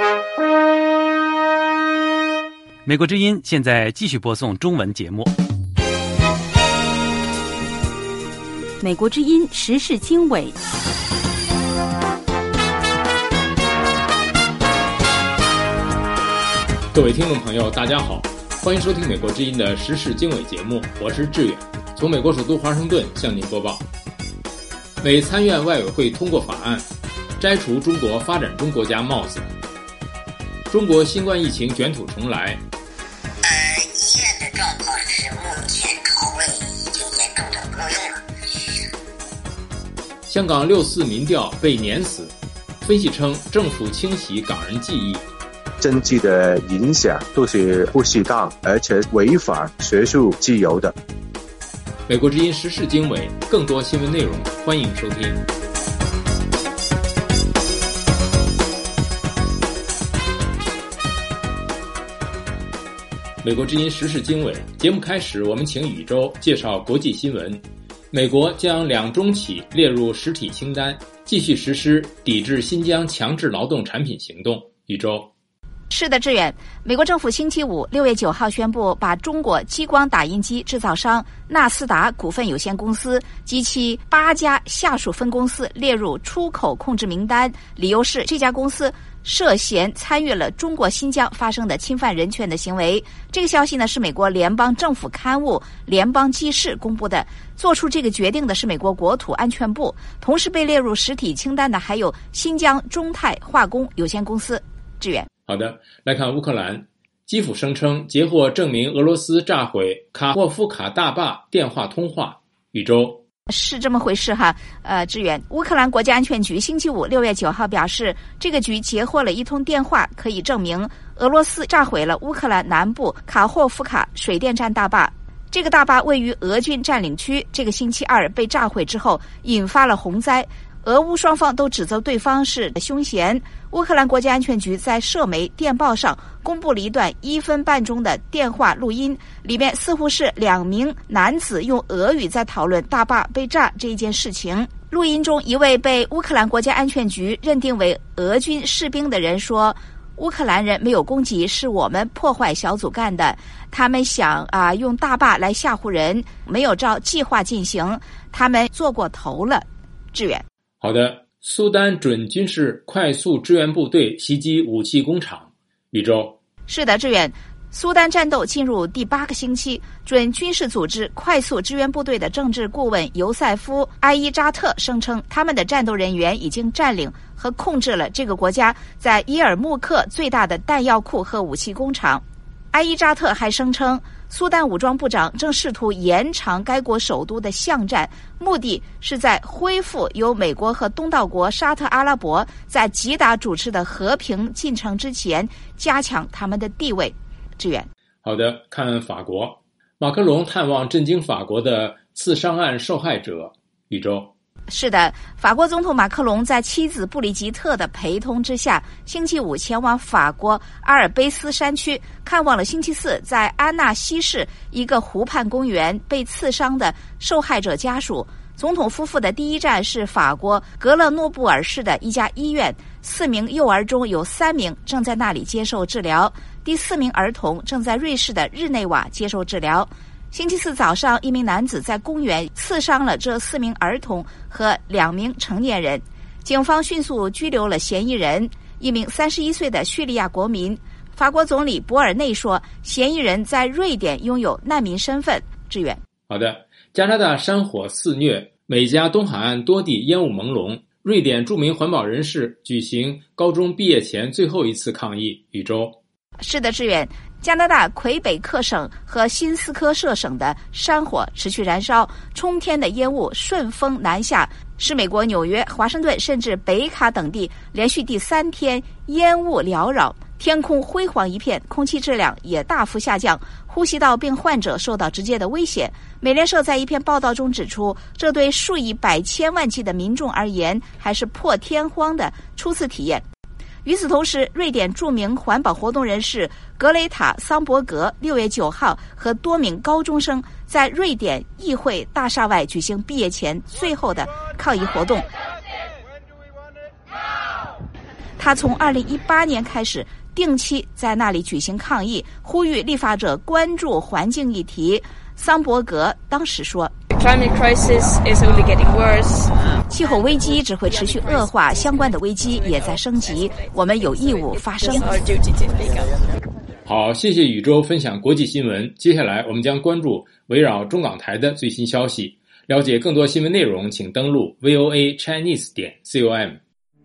美国之音现在继续播送中文节目。 美国之音时事经纬， 各位听众朋友大家好，欢迎收听美国之音的时事经纬节目，我是志远，从美国首都华盛顿向您播报。美参院外委会通过法案，摘除中国发展中国家帽子。中国新冠疫情卷土重来。 医院的状况是目前拷问已经严重的不够用了。 香港6·4民调被碾死，分析称政府清洗港人记忆。 政治的影响都是不适当，而且违反学术自由的。 美国之音时事经纬，更多新闻内容，欢迎收听。美国之音时事经纬节目开始，我们请宇宙介绍国际新闻。美国将2中企列入实体清单，继续实施抵制新疆强制劳动产品行动。宇宙。 是的，志远。美国政府星期五6月9号宣布，把中国激光打印机制造商纳斯达股份有限公司及其8家下属分公司列入出口控制名单，理由是这家公司涉嫌参与了中国新疆发生的侵犯人权的行为。这个消息呢，是美国联邦政府刊物《联邦纪事》公布的。做出这个决定的是美国国土安全部。同时被列入实体清单的还有新疆中泰化工有限公司。志远。 好的，来看乌克兰。基辅声称截获证明俄罗斯炸毁卡霍夫卡大坝电话通话。宇宙。 是这么回事哈，志远。乌克兰国家安全局星期五6月9号表示，这个局截获了一通电话，可以证明俄罗斯炸毁了乌克兰南部卡霍夫卡水电站大坝。这个大坝位于俄军占领区，这个星期二被炸毁之后引发了洪灾。俄乌双方都指责对方是凶嫌。乌克兰国家安全局在社媒电报上公布了一段1分半钟的电话录音，里面似乎是2名男子用俄语在讨论大坝被炸这一件事情。录音中，一位被乌克兰国家安全局认定为俄军士兵的人说，乌克兰人没有攻击，是我们破坏小组干的，他们想用大坝来吓唬人，没有照计划进行，他们做过头了。志远。 好的，苏丹准军事快速支援部队袭击武器工厂。宇宙。 是的，志远。苏丹战斗进入第8个星期，准军事组织快速支援部队的政治顾问尤塞夫·埃伊扎特声称，他们的战斗人员已经占领和控制了这个国家在伊尔木克最大的弹药库和武器工厂。埃伊扎特还声称，苏丹武装部长正试图延长该国首都的巷战，目的是在恢复由美国和东道国沙特阿拉伯在吉达主持的和平进程之前加强他们的地位。志远。 好的，看法国。马克龙探望震惊法国的刺伤案受害者。宇宙。 是的，法国总统马克龙在妻子布里吉特的陪同之下，星期五前往法国阿尔卑斯山区，看望了星期四在安纳西市一个湖畔公园被刺伤的受害者家属。总统夫妇的第一站是法国格勒诺布尔市的一家医院，4名幼儿中有3名正在那里接受治疗，第4名儿童正在瑞士的日内瓦接受治疗。星期四早上，一名男子在公园刺伤了这4名儿童和2名成年人。警方迅速拘留了嫌疑人，一名31岁的叙利亚国民。法国总理博尔内说，嫌疑人在瑞典拥有难民身份。志远。 好的，加拿大山火肆虐，美加东海岸多地烟雾朦胧。瑞典著名环保人士举行高中毕业前最后一次抗议。宇宙。 是的，志远。加拿大魁北克省和新斯科舍省的山火持续燃烧，冲天的烟雾顺风南下，使美国纽约、华盛顿甚至北卡等地连续第3天烟雾缭绕，天空灰黄一片，空气质量也大幅下降，呼吸道病患者受到直接的威胁。美联社在一篇报道中指出，这对数以百千万计的民众而言还是破天荒的初次体验。与此同时，瑞典著名环保活动人士格雷塔·桑伯格6月9号和多名高中生在瑞典议会大厦外举行毕业前最后的抗议活动。 他从2018年开始定期在那里举行抗议，呼吁立法者关注环境议题。桑伯格当时说 Climate crisis is only getting worse. 气候危机只会持续恶化，相关的危机也在升级，我们有义务发声。 好，谢谢宇宙分享国际新闻。接下来我们将关注围绕中港台的最新消息。了解更多新闻内容，请登录 voachinese.com。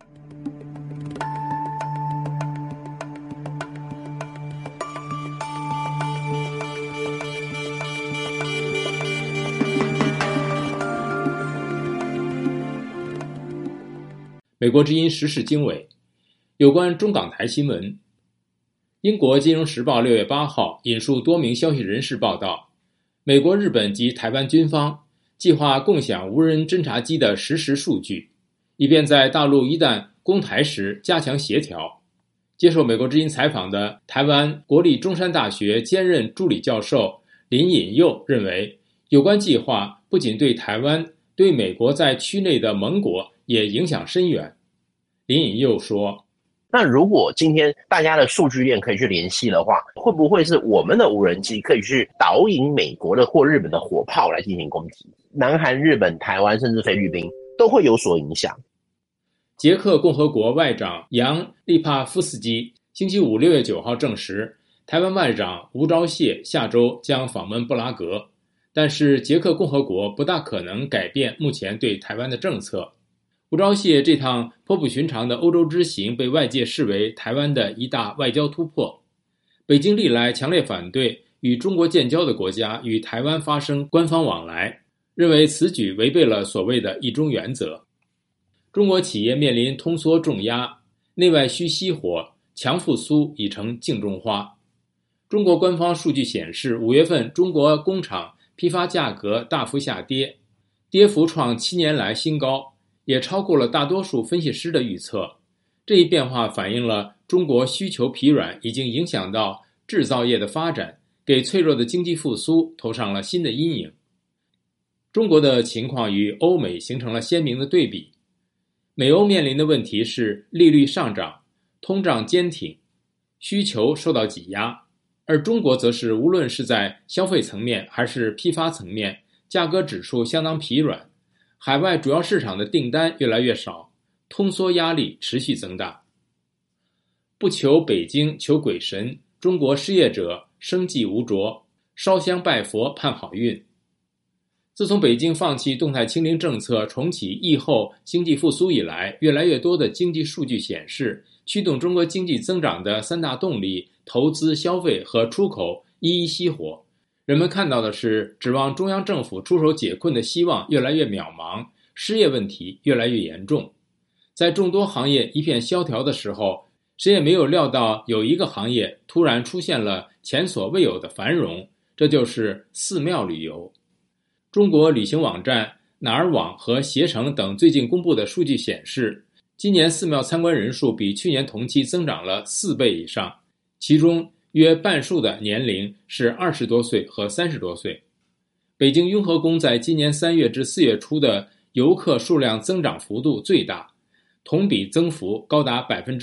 美国之音时事经纬，有关中港台新闻。英国金融时报6月8号引述多名消息人士报道，美国、日本及台湾军方计划共享无人侦察机的实时数据，以便在大陆一旦攻台时加强协调。接受美国之音采访的台湾国立中山大学兼任助理教授林引佑认为，有关计划不仅对台湾，对美国在区内的盟国也影响深远。林引佑说， 那如果今天大家的数据链可以去联系的话，会不会是我们的无人机可以去导引美国的或日本的火炮来进行攻击？南韩、日本、台湾甚至菲律宾都会有所影响。 捷克共和国外长扬利帕夫斯基星期五6月9号证实，台湾外长吴钊燮下周将访问布拉格，但是捷克共和国不大可能改变目前对台湾的政策。吴钊燮这趟颇不寻常的欧洲之行被外界视为台湾的一大外交突破。北京历来强烈反对与中国建交的国家与台湾发生官方往来，认为此举违背了所谓的一中原则。中国企业面临通缩重压，内外需熄火，强复苏已成镜中花。中国官方数据显示，5月份中国工厂批发价格大幅下跌，跌幅创7年来新高，也超过了大多数分析师的预测。这一变化反映了中国需求疲软已经影响到制造业的发展，给脆弱的经济复苏投上了新的阴影。中国的情况与欧美形成了鲜明的对比。美欧面临的问题是利率上涨，通胀坚挺，需求受到挤压，而中国则是无论是在消费层面还是批发层面，价格指数相当疲软，海外主要市场的订单越来越少，通缩压力持续增大。不求北京求鬼神，中国失业者生计无着，烧香拜佛盼好运。自从北京放弃动态清零政策，重启疫后经济复苏以来，越来越多的经济数据显示，驱动中国经济增长的三大动力投资、消费和出口一一熄火。人们看到的是，指望中央政府出手解困的希望越来越渺茫，失业问题越来越严重。在众多行业一片萧条的时候，谁也没有料到有一个行业突然出现了前所未有的繁荣，这就是寺庙旅游。中国旅行网站哪儿网和携程等最近公布的数据显示，今年寺庙参观人数比去年同期增长了4倍以上，其中约半数的年龄是20多岁和30多岁。北京雍和宫在今年3月至4月初的游客数量增长幅度最大，同比增幅高达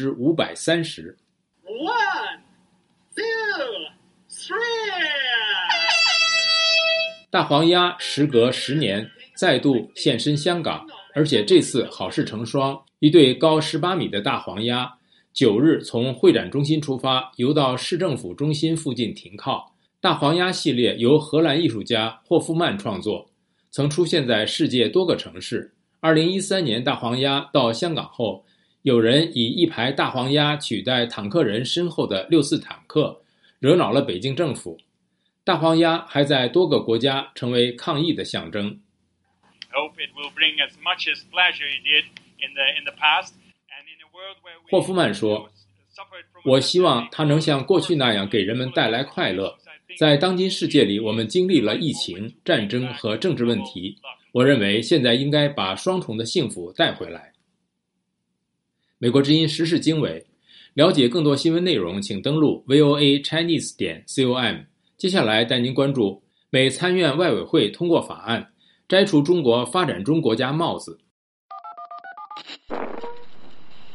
530%。1, 2, 3大黄鸭时隔10年再度现身香港，而且这次好事成双，一对高18米的大黄鸭9日从会展中心出发，游到市政府中心附近停靠。大黄鸭系列由荷兰艺术家霍夫曼创作，曾出现在世界多个城市。2013年大黄鸭到香港后，有人以一排大黄鸭取代坦克人身后的64坦克，惹恼了北京政府。大黄鸭还在多个国家成为抗议的象征。霍夫曼说，我希望它能像过去那样给人们带来快乐。在当今世界里，我们经历了疫情、战争和政治问题，我认为现在应该把双重的幸福带回来。美国之音时事经纬，了解更多新闻内容请登录 voachinese.com。接下来带您关注美参院外委会通过法案，摘除中国发展中国家帽子。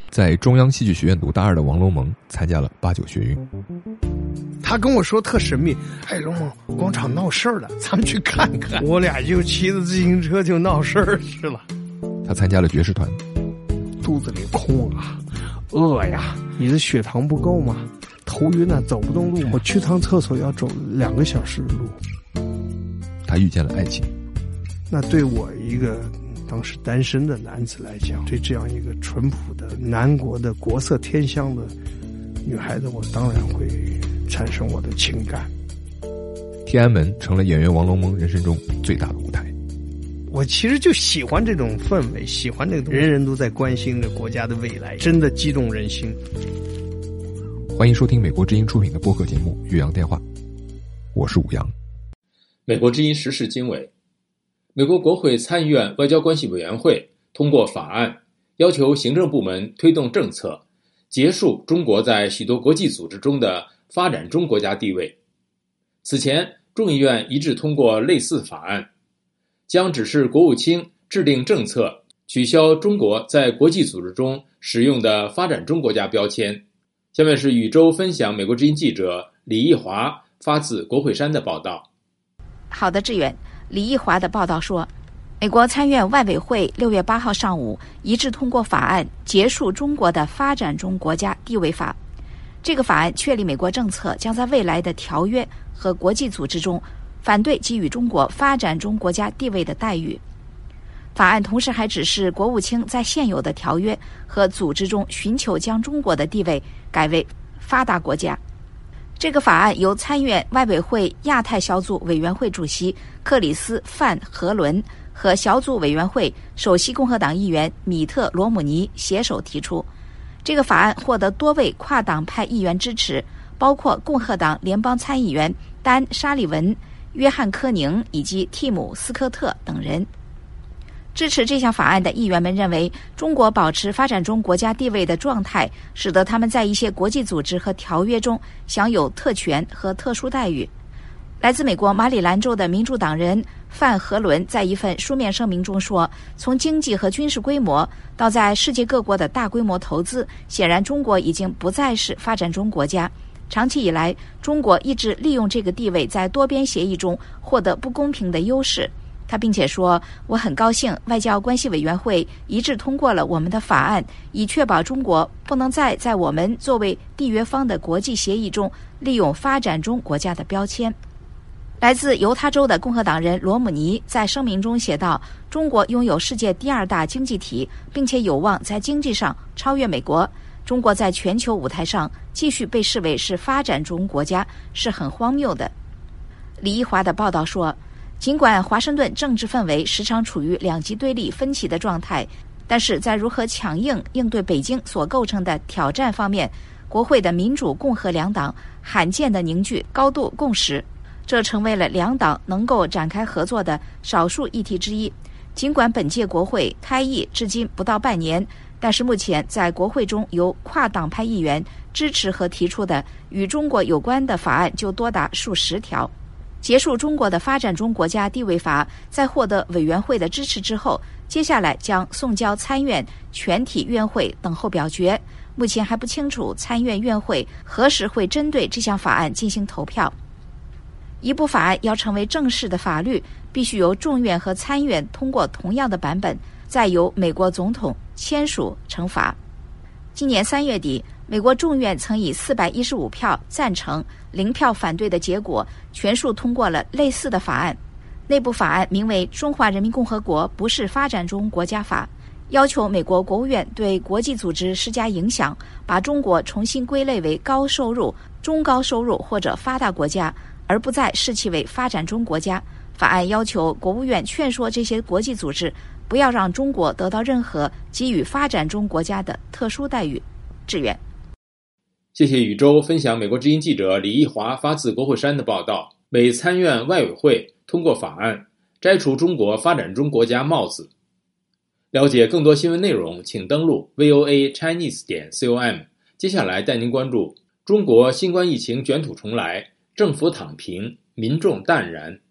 在中央戏剧学院读大二的王龙蒙参加了89学运。 他跟我说特神秘，龙蒙广场闹事儿了，咱们去看看。我俩就骑着自行车就闹事儿去了。 他参加了爵士团， 肚子里空啊，饿呀，你的血糖不够吗？头晕啊，走不动路，我去趟厕所要走2个小时的路。 他遇见了爱情。 那对我一个当时单身的男子来讲，对这样一个淳朴的南国的国色天香的女孩子，我当然会产生我的情感。 天安门成了演员王龙蒙人生中最大的舞台。 我其实就喜欢这种氛围，喜欢这种人人都在关心着国家的未来，真的激动人心。 欢迎收听美国之音出品的播客节目《岳阳电话》，我是武阳。 美国之音时事经纬。美国国会参议院外交关系委员会通过法案，要求行政部门推动政策，结束中国在许多国际组织中的发展中国家地位。此前，众议院一致通过类似法案，将指示国务卿制定政策，取消中国在国际组织中使用的发展中国家标签。下面是宇宙分享美国之音记者李义华发自国会山的报道。 好的，志远。李义华的报道说，美国参院外委会6月8号上午一致通过法案，结束中国的发展中国家地位法。这个法案确立美国政策将在未来的条约和国际组织中反对给予中国发展中国家地位的待遇。法案同时还指示国务卿在现有的条约和组织中寻求将中国的地位改为发达国家。这个法案由参院外委会亚太小组委员会主席克里斯·范·和伦和小组委员会首席共和党议员米特·罗姆尼携手提出。这个法案获得多位跨党派议员支持，包括共和党联邦参议员丹·沙利文、约翰·科宁以及蒂姆·斯科特等人。支持这项法案的议员们认为，中国保持发展中国家地位的状态，使得他们在一些国际组织和条约中享有特权和特殊待遇。来自美国马里兰州的民主党人范·和伦在一份书面声明中说，从经济和军事规模到在世界各国的大规模投资，显然中国已经不再是发展中国家。长期以来，中国一直利用这个地位在多边协议中获得不公平的优势。他并且说，我很高兴外交关系委员会一致通过了我们的法案，以确保中国不能再在我们作为缔约方的国际协议中利用发展中国家的标签。来自犹他州的共和党人罗姆尼在声明中写道，中国拥有世界第2大经济体，并且有望在经济上超越美国。中国在全球舞台上继续被视为是发展中国家，是很荒谬的。李义华的报道说，尽管华盛顿政治氛围时常处于两极对立分歧的状态，但是在如何强硬应对北京所构成的挑战方面，国会的民主共和两党罕见地凝聚高度共识，这成为了两党能够展开合作的少数议题之一。尽管本届国会开议至今不到半年，但是目前在国会中由跨党派议员支持和提出的与中国有关的法案就多达数十条。结束中国的发展中国家地位法在获得委员会的支持之后，接下来将送交参院全体院会等候表决。目前还不清楚参院院会何时会针对这项法案进行投票。一部法案要成为正式的法律，必须由众院和参院通过同样的版本，再由美国总统签署成法。今年3月底，美国众院曾以415票赞成、0票反对的结果，全数通过了类似的法案。那部法案名为《中华人民共和国不是发展中国家法》，要求美国国务院对国际组织施加影响，把中国重新归类为高收入、中高收入或者发达国家，而不再视其为发展中国家。法案要求国务院劝说这些国际组织不要让中国得到任何给予发展中国家的特殊待遇。志远， 谢谢宇宙分享美国之音记者李义华发自国会山的报道。美参院外委会通过法案，摘除中国发展中国家帽子。了解更多新闻内容，请登录 voachinese.com。接下来带您关注中国新冠疫情卷土重来，政府躺平，民众淡然。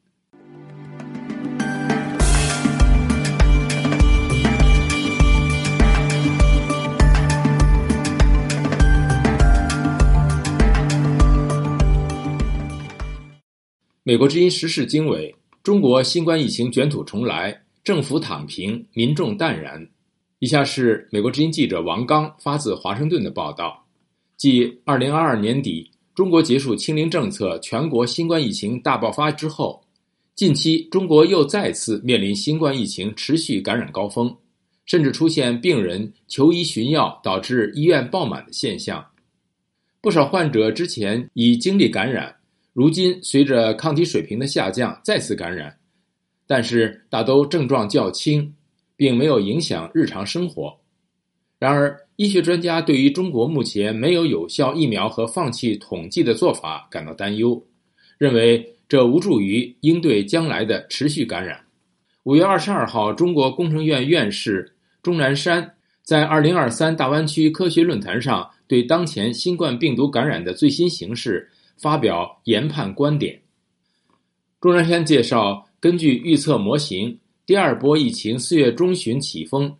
美国之音时事经纬：中国新冠疫情卷土重来，政府躺平，民众淡然。以下是美国之音记者王刚发自华盛顿的报道。继2022年底中国结束清零政策，全国新冠疫情大爆发之后，近期中国又再次面临新冠疫情持续感染高峰，甚至出现病人求医寻药导致医院爆满的现象。不少患者之前已经历感染，如今随着抗体水平的下降再次感染，但是大都症状较轻，并没有影响日常生活。然而，医学专家对于中国目前没有有效疫苗和放弃统计的做法感到担忧，认为这无助于应对将来的持续感染。5月22号，中国工程院院士钟南山在2023大湾区科学论坛上对当前新冠病毒感染的最新形势发表研判观点。钟南山介绍，根据预测模型，第二波疫情4月中旬起风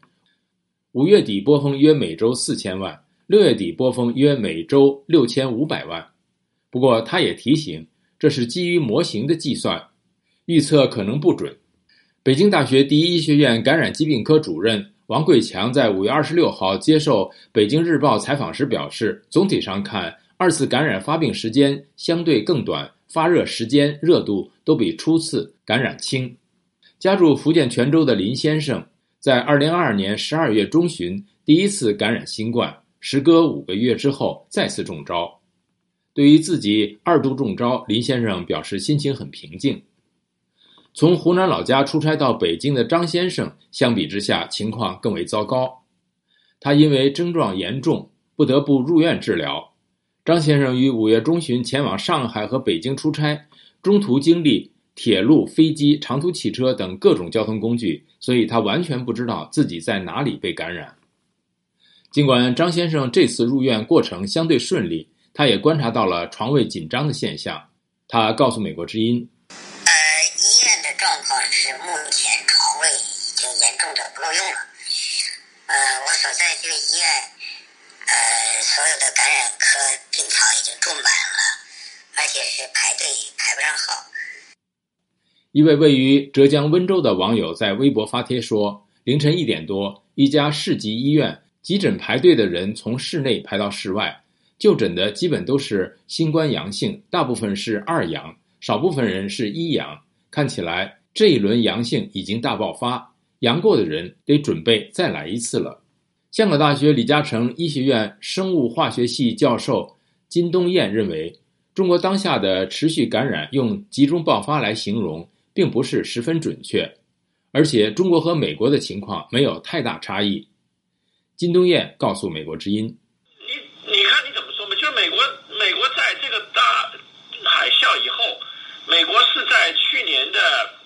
，5月底波峰约每周4000万，6月底波峰约每周6500万。不过他也提醒，这是基于模型的计算，预测可能不准。北京大学第一医学院感染疾病科主任王贵强在5月26号接受北京日报采访时表示，总体上看，二次感染发病时间相对更短，发热时间、热度都比初次感染轻。家住福建泉州的林先生在2022年12月中旬第一次感染新冠，时隔5个月之后再次中招。对于自己2度中招，林先生表示心情很平静。从湖南老家出差到北京的张先生相比之下情况更为糟糕，他因为症状严重不得不入院治疗。张先生于5月中旬前往上海和北京出差，中途经历铁路、飞机、长途汽车等各种交通工具，所以他完全不知道自己在哪里被感染。尽管张先生这次入院过程相对顺利，他也观察到了床位紧张的现象。他告诉美国之音， 医院的状况是目前床位已经严重的不够用了。我所在这个医院，所有的感染科病床已经住满了，而且是排队排不上号。 一位位于浙江温州的网友在微博发帖说，凌晨1点多，一家市级医院急诊排队的人从室内排到室外，就诊的基本都是新冠阳性，大部分是2阳，少部分人是1阳。看起来这一轮阳性已经大爆发，阳过的人得准备再来一次了。香港大学李嘉诚医学院生物化学系教授金东彦认为，中国当下的持续感染用集中爆发来形容并不是十分准确，而且中国和美国的情况没有太大差异。金东彦告诉美国之音， 你看你怎么说嘛？就是美国在这个大海啸以后，美国是在去年的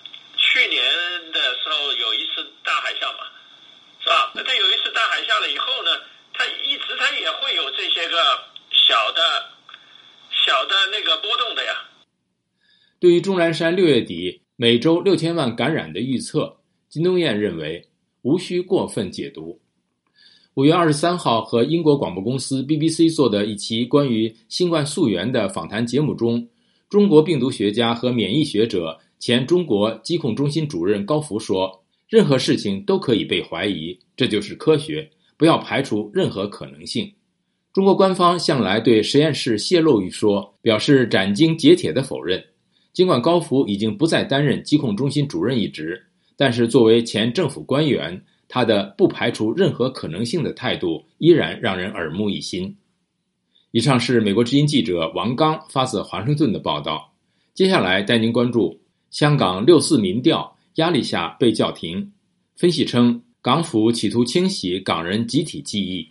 时候有一次大海啸嘛，是吧？那它有一次大海啸了以后呢，它也会有这些个小的那个波动的呀。 对于钟南山6月底每周6000万感染的预测，金东彦认为无需过分解读。5月23号和英国广播公司 BBC 做的一期关于新冠溯源的访谈节目中，中国病毒学家和免疫学者前中国疾控中心主任高福说，任何事情都可以被怀疑，这就是科学，不要排除任何可能性。中国官方向来对实验室泄露一说表示斩钉截铁的否认。尽管高福已经不再担任疾控中心主任一职，但是作为前政府官员，他的不排除任何可能性的态度依然让人耳目一新。以上是美国之音记者王刚发自华盛顿的报道。接下来带您关注香港6·4民调压力下被叫停，分析称港府企图清洗港人集体记忆。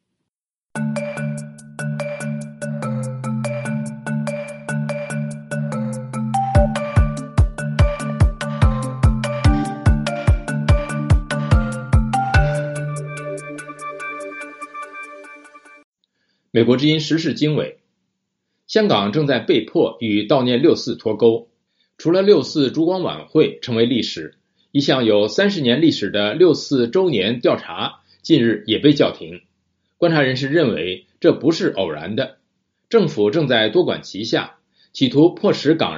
美国之音时事经纬，香港正在被迫与悼念6·4脱钩。除了6·4烛光晚会成为历史，一项有30年历史的6·4周年调查近日也被叫停。观察人士认为这不是偶然的，政府正在多管齐下，企图迫使港人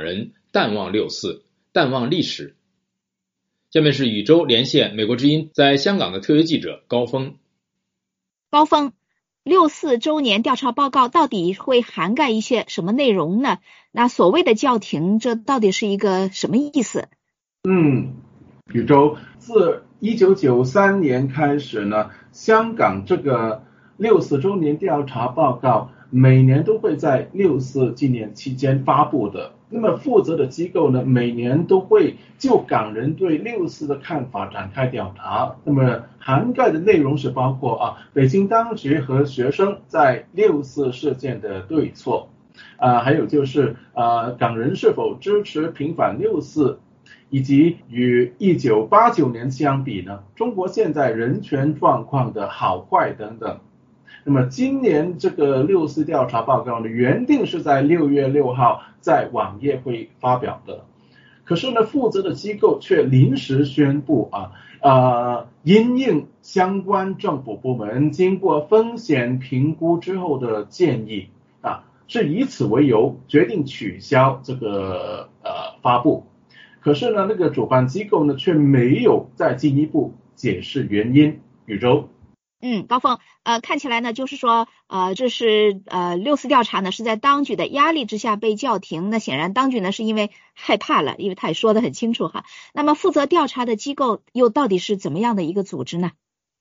淡忘六四，淡忘历史。下面是宇宙连线美国之音在香港的特约记者高峰。 高峰，64周年调查报告到底会涵盖一些什么内容呢？那所谓的叫停，这到底是一个什么意思？ 宇宙，自1993年开始呢，香港这个64周年调查报告每年都会在64纪念期间发布的。那么负责的机构呢，每年都会就港人对64的看法展开调查。那么涵盖的内容是包括北京当局和学生在64事件的对错，还有就是港人是否支持平反64，以及与1989年相比呢，中国现在人权状况的好坏等等。那么今年这个64调查报告呢，原定是在6月6号在网页会发表的，可是呢，负责的机构却临时宣布因应相关政府部门经过风险评估之后的建议是以此为由决定取消这个发布。可是呢，那个主办机构呢却没有再进一步解释原因。宇宙。 高峰，看起来呢，就是说，这是64调查呢是在当局的压力之下被叫停。那显然当局呢是因为害怕了，因为他也说得很清楚哈。那么负责调查的机构又到底是怎么样的一个组织呢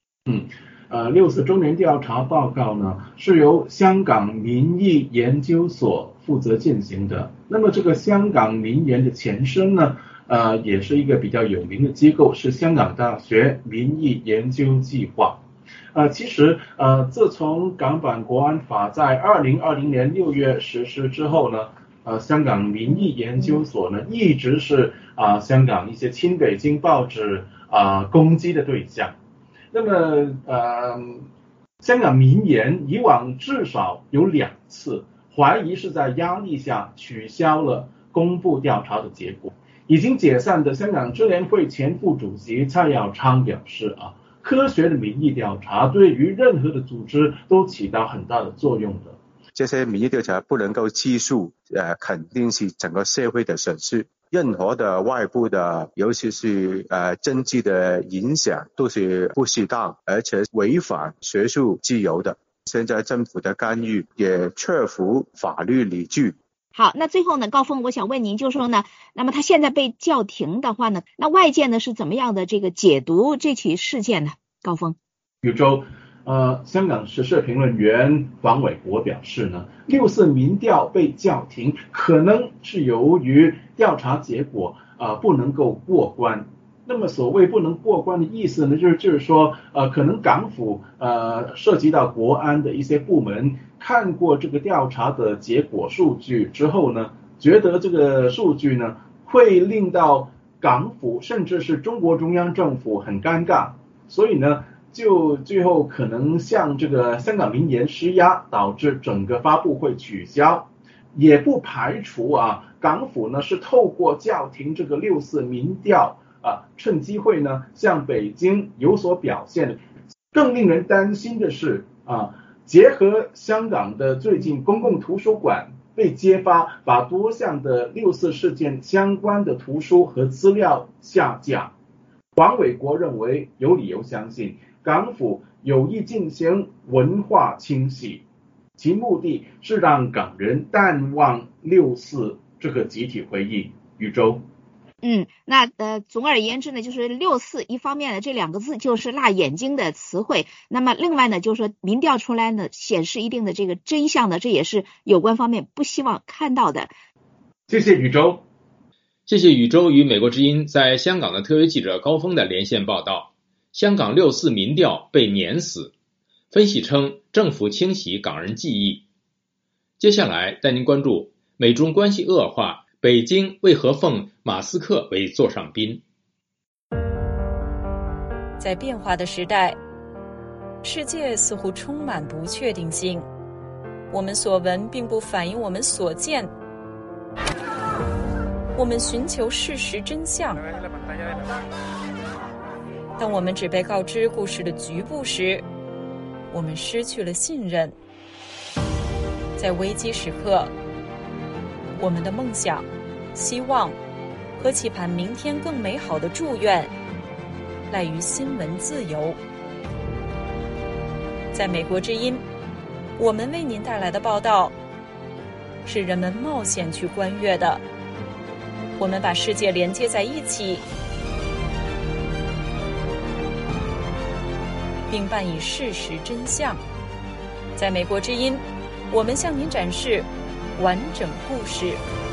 ？64周年调查报告呢是由香港民意研究所负责进行的。那么这个香港民研的前身呢，也是一个比较有名的机构，是香港大学民意研究计划。其实自从港版国安法在2020年6月实施之后呢，香港民意研究所呢一直是香港一些亲北京报纸攻击的对象。那么香港民研以往至少有2次怀疑是在压力下取消了公布调查的结果。已经解散的香港支联会前副主席蔡耀昌表示科学的民意调查对于任何的组织都起到很大的作用的。 这些民意调查不能够计数，肯定是整个社会的损失。任何的外部的，尤其是政治的影响，都是不适当，而且违反学术自由的。现在政府的干预也确符法律理据。 好，那最后呢，高峰，我想问您，就说呢，那么他现在被叫停的话呢，那外界呢是怎么样的这个解读这起事件呢？高峰。 宇宙，香港时事评论员黄伟国表示呢，64民调被叫停，可能是由于调查结果不能够过关。那么所谓不能过关的意思呢，就是说可能港府涉及到国安的一些部门看过这个调查的结果数据之后呢，觉得这个数据呢会令到港府甚至是中国中央政府很尴尬，所以呢就最后可能向这个香港民研施压，导致整个发布会取消。也不排除港府呢是透过叫停这个64民调趁机会呢向北京有所表现。更令人担心的是结合香港的最近公共图书馆被揭发把多项的64事件相关的图书和资料下架，黄伟国认为有理由相信港府有意进行文化清洗，其目的是让港人淡忘64这个集体回忆。宇宙。 那总而言之呢，就是64一方面呢，这2个字就是辣眼睛的词汇。那么另外呢，就是说民调出来呢，显示一定的这个真相呢，这也是有关方面不希望看到的。 谢谢宇宙。 谢谢宇宙与美国之音在香港的特约记者高峰的连线报道。香港64民调被碾死，分析称政府清洗港人记忆。接下来带您关注美中关系恶化，北京为何奉马斯克为座上宾？ 在变化的时代，世界似乎充满不确定性。我们所闻并不反映我们所见。我们寻求事实真相，当我们只被告知故事的局部时，我们失去了信任。在危机时刻，我们的梦想希望和期盼明天更美好的祝愿，赖于新闻自由。在美国之音，我们为您带来的报道是人们冒险去观阅的。我们把世界连接在一起，并伴以事实真相。在美国之音，我们向您展示完整故事。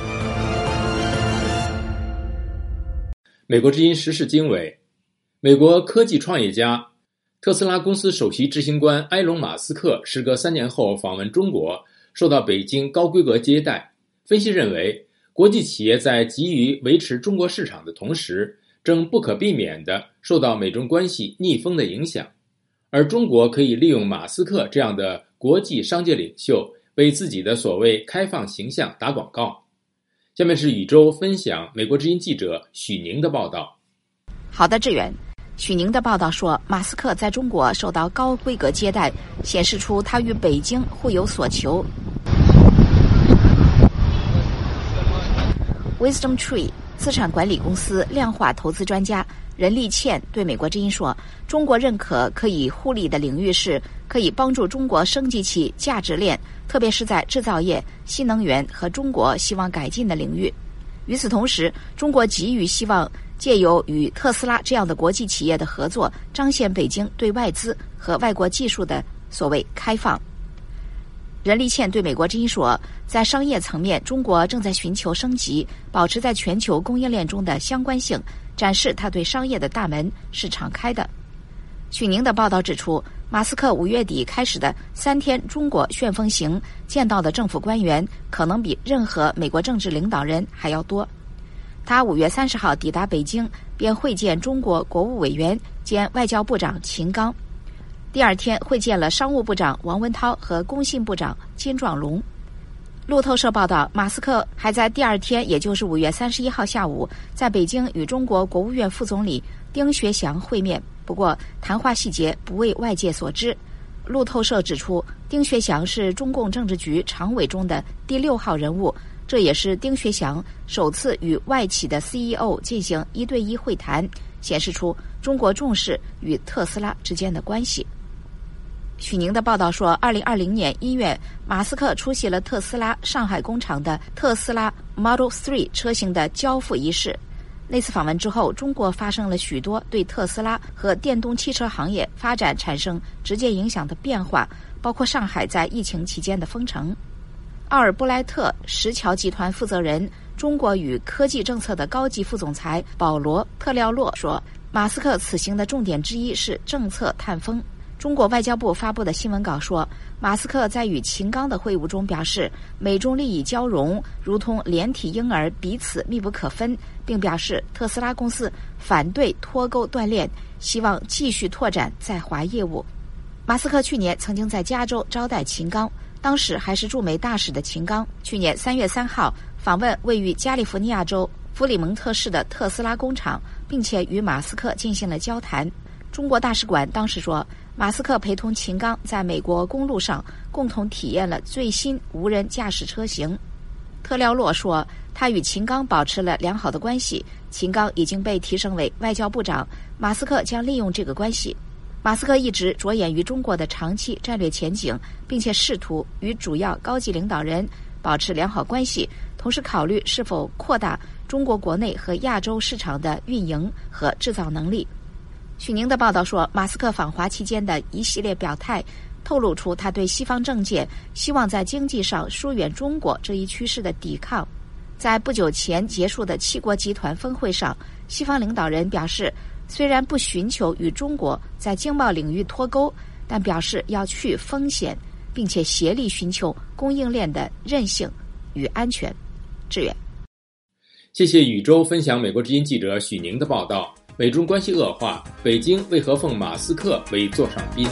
美国之音时事经纬，美国科技创业家特斯拉公司首席执行官埃隆·马斯克时隔3年后访问中国，受到北京高规格接待。分析认为，国际企业在急于维持中国市场的同时，正不可避免地受到美中关系逆风的影响，而中国可以利用马斯克这样的国际商界领袖，为自己的所谓开放形象打广告。下面是宇宙分享美国之音记者许宁的报道。 好的，志远。许宁的报道说，马斯克在中国受到高规格接待，显示出他与北京互有所求。Wisdom Tree 资产管理公司量化投资专家任立倩对美国之音说，中国认可可以互利的领域是可以帮助中国升级其价值链，特别是在制造业、新能源和中国希望改进的领域。与此同时，中国急于希望借由与特斯拉这样的国际企业的合作，彰显北京对外资和外国技术的所谓开放。任立倩对美国之音说，在商业层面，中国正在寻求升级，保持在全球供应链中的相关性，展示他对商业的大门是敞开的。许宁的报道指出，马斯克5月底开始的3天中国旋风行见到的政府官员可能比任何美国政治领导人还要多。他5月30号抵达北京，便会见中国国务委员兼外交部长秦刚。第2天会见了商务部长王文涛和工信部长金壮龙。路透社报道，马斯克还在第2天，也就是5月31号下午，在北京与中国国务院副总理丁学祥会面，不过谈话细节不为外界所知。路透社指出，丁学祥是中共政治局常委中的第6号人物，这也是丁学祥首次与外企的 CEO 进行1对1会谈，显示出中国重视与特斯拉之间的关系。许宁的报道说，2020年1月，马斯克出席了特斯拉上海工厂的特斯拉 Model 3车型的交付仪式。那次访问之后，中国发生了许多对特斯拉和电动汽车行业发展产生直接影响的变化，包括上海在疫情期间的封城。奥尔布莱特石桥集团负责人、中国与科技政策的高级副总裁保罗·特廖洛说，马斯克此行的重点之一是政策探风。中国外交部发布的新闻稿说，马斯克在与秦刚的会晤中表示，美中利益交融如同连体婴儿，彼此密不可分，并表示特斯拉公司反对脱钩断链，希望继续拓展在华业务。马斯克去年曾经在加州招待秦刚，当时还是驻美大使的秦刚，去年3月3号访问位于加利福尼亚州弗里蒙特市的特斯拉工厂，并且与马斯克进行了交谈。中国大使馆当时说，马斯克陪同秦刚在美国公路上共同体验了最新无人驾驶车型。特廖洛说，他与秦刚保持了良好的关系，秦刚已经被提升为外交部长，马斯克将利用这个关系。马斯克一直着眼于中国的长期战略前景，并且试图与主要高级领导人保持良好关系，同时考虑是否扩大中国国内和亚洲市场的运营和制造能力。许宁的报道说，马斯克访华期间的一系列表态透露出他对西方政界希望在经济上疏远中国这一趋势的抵抗。在不久前结束的7国集团峰会上，西方领导人表示，虽然不寻求与中国在经贸领域脱钩，但表示要去风险，并且协力寻求供应链的韧性与安全。志远， 谢谢宇宙分享美国之音记者许宁的报道。美中关系恶化，北京为何奉马斯克为座上宾？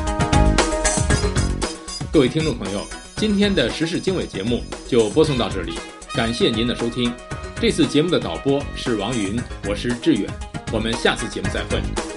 各位听众朋友，今天的时事经纬节目就播送到这里，感谢您的收听。这次节目的导播是王云，我是志远，我们下次节目再会。